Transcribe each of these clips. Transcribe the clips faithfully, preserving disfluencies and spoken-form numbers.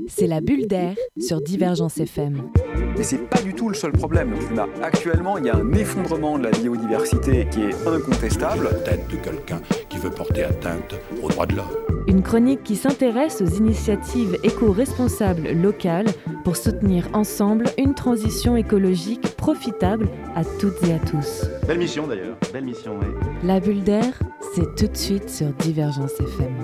C'est la bulle d'air sur Divergence F M. Mais c'est pas du tout le seul problème, le climat. Actuellement, il y a un effondrement de la biodiversité qui est incontestable. La tête de quelqu'un qui veut porter atteinte aux droits de l'homme. Une chronique qui s'intéresse aux initiatives éco-responsables locales pour soutenir ensemble une transition écologique profitable à toutes et à tous. Belle mission d'ailleurs, belle mission, oui. La bulle d'air, c'est tout de suite sur Divergence F M.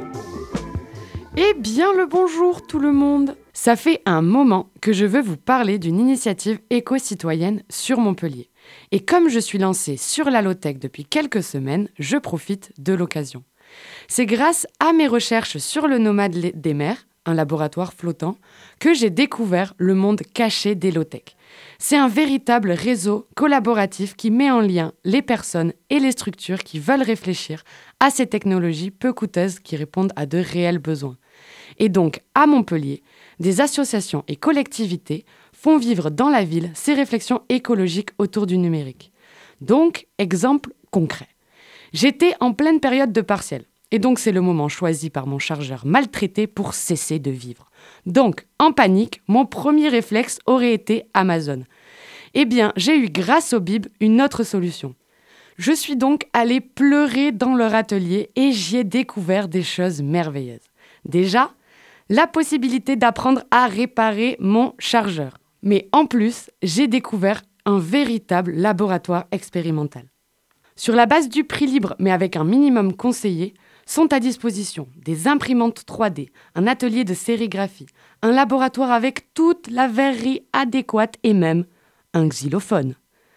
Eh bien le bonjour tout le monde! Ça fait un moment que je veux vous parler d'une initiative éco-citoyenne sur Montpellier. Et comme je suis lancée sur l'Allotech depuis quelques semaines, je profite de l'occasion. C'est grâce à mes recherches sur le Nomade des mers, un laboratoire flottant, que j'ai découvert le monde caché d'Allotech. C'est un véritable réseau collaboratif qui met en lien les personnes et les structures qui veulent réfléchir à ces technologies peu coûteuses qui répondent à de réels besoins. Et donc, à Montpellier, des associations et collectivités font vivre dans la ville ces réflexions écologiques autour du numérique. Donc, exemple concret. J'étais en pleine période de partiel, et donc c'est le moment choisi par mon chargeur maltraité pour cesser de vivre. Donc, en panique, mon premier réflexe aurait été Amazon. Eh bien, j'ai eu grâce au B I B une autre solution. Je suis donc allée pleurer dans leur atelier et j'y ai découvert des choses merveilleuses. Déjà, la possibilité d'apprendre à réparer mon chargeur. Mais en plus, j'ai découvert un véritable laboratoire expérimental. Sur la base du prix libre, mais avec un minimum conseillé, sont à disposition des imprimantes trois D, un atelier de sérigraphie, un laboratoire avec toute la verrerie adéquate et même un xylophone.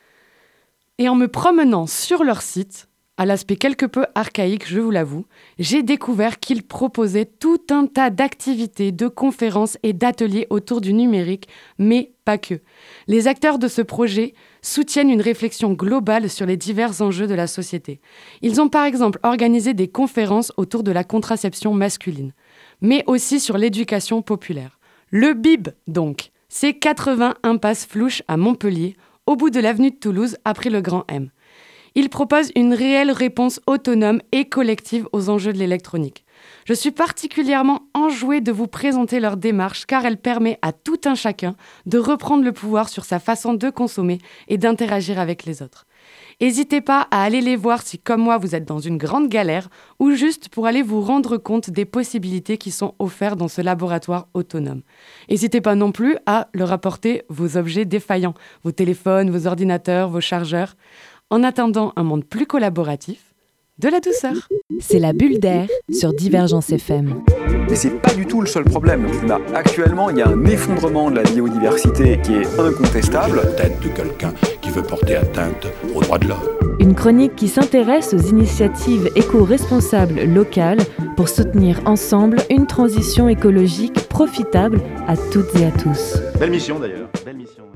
Et en me promenant sur leur site, à l'aspect quelque peu archaïque, je vous l'avoue, j'ai découvert qu'ils proposaient tout un tas d'activités, de conférences et d'ateliers autour du numérique, mais pas que. Les acteurs de ce projet soutiennent une réflexion globale sur les divers enjeux de la société. Ils ont par exemple organisé des conférences autour de la contraception masculine, mais aussi sur l'éducation populaire. Le B I B, donc, c'est quatre-vingts impasse Flouche à Montpellier, au bout de l'avenue de Toulouse, après le Grand M. Il propose une réelle réponse autonome et collective aux enjeux de l'électronique. Je suis particulièrement enjouée de vous présenter leur démarche car elle permet à tout un chacun de reprendre le pouvoir sur sa façon de consommer et d'interagir avec les autres. N'hésitez pas à aller les voir si, comme moi, vous êtes dans une grande galère ou juste pour aller vous rendre compte des possibilités qui sont offertes dans ce laboratoire autonome. N'hésitez pas non plus à leur apporter vos objets défaillants, vos téléphones, vos ordinateurs, vos chargeurs. En attendant un monde plus collaboratif, de la douceur. C'est la bulle d'air sur Divergence F M. Mais c'est pas du tout le seul problème, le climat. Actuellement, il y a un effondrement de la biodiversité qui est incontestable. La tête de quelqu'un qui veut porter atteinte aux droits de l'homme. Une chronique qui s'intéresse aux initiatives éco-responsables locales pour soutenir ensemble une transition écologique profitable à toutes et à tous. Belle mission d'ailleurs, belle mission.